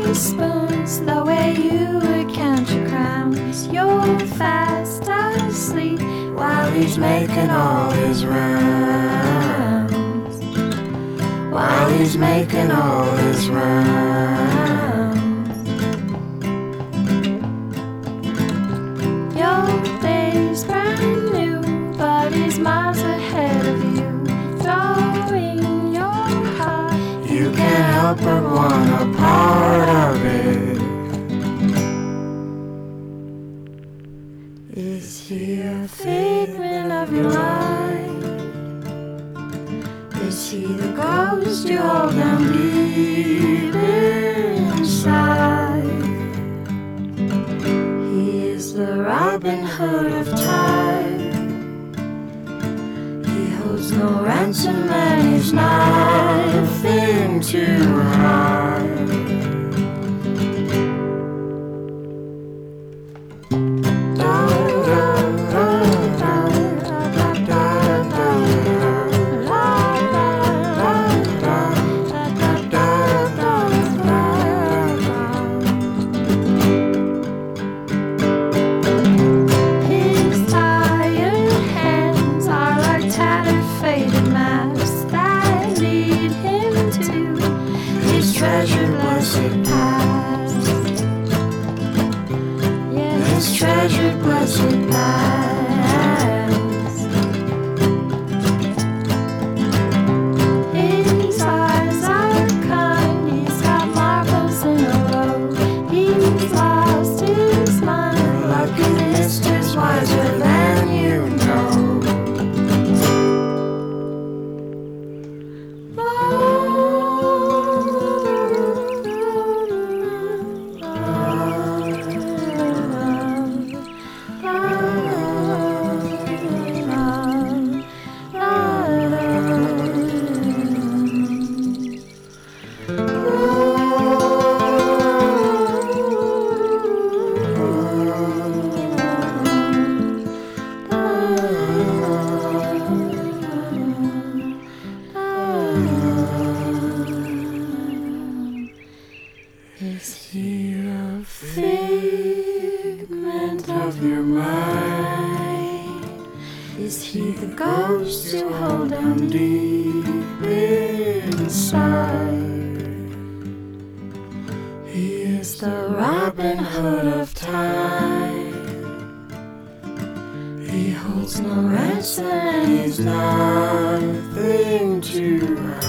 silver spoons, the way you would count your crowns. You're fast asleep while he's making all his rounds. While he's making all his rounds. Your day's brand new, but he's miles ahead of you. Throwing your heart, you can't help but want a part of it. Is he a figment of your mind? Is he the ghost you hold down deep inside? He is the Robin Hood of time. He holds no ransom and he's nothing to hide. Treasured blessed past. Yes, treasured blessed past. His eyes are kind, he's got marbles in a row. He's lost his mind, luckiest is wiser than you know. Is he a figment of your mind? Is he the ghost you hold down deep inside? He is the Robin Hood of time. He holds no ransom and he's nothing to hide.